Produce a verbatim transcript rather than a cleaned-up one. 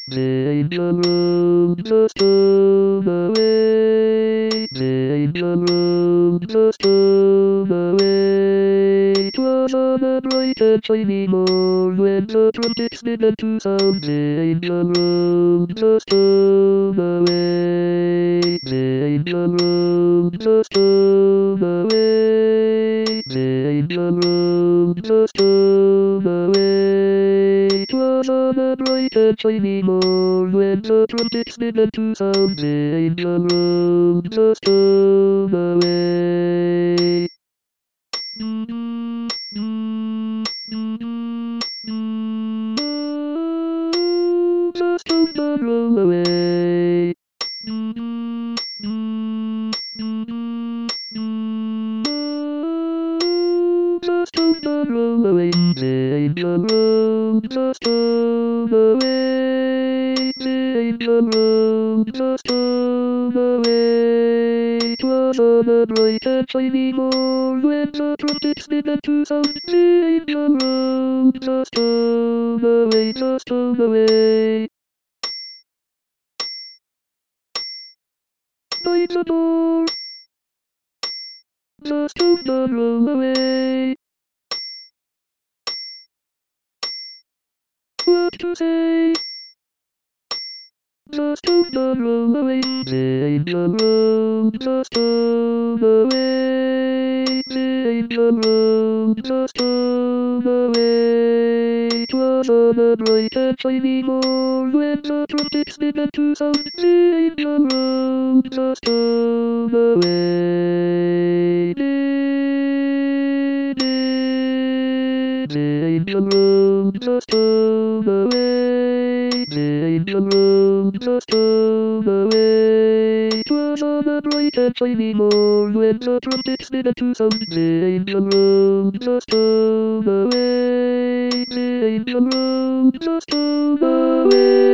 Danger room, just turn away. Danger room, just turn away. 'Twas on a bright and shiny morn when the trumpets began to sound. Danger room, just turn away. Danger room, just turn away. Danger room, just turn away. 'Twas on a bright and shiny morn when the trumpets began to sound. Danger room, just turn away. Just turn the roll away. Just turn the roll away. Danger room, just turn away. Danger room, just turn away. 'Twas on a bright and shiny morn when the trumpets began to sound. Danger room, just turn away, just turn away. By the door, just turn the roll away. What to say? Just turn the roll away. Danger room, just turn away. Danger room, just turn away. 'Twas on a bright and shiny morn when the trumpets began to sound. Danger room, just turn away. Danger room, just turn away. Danger room, just turn away. 'Twas on a bright and shiny morn when the trumpets began to sound. Danger room, just turn away. Danger room, just turn away.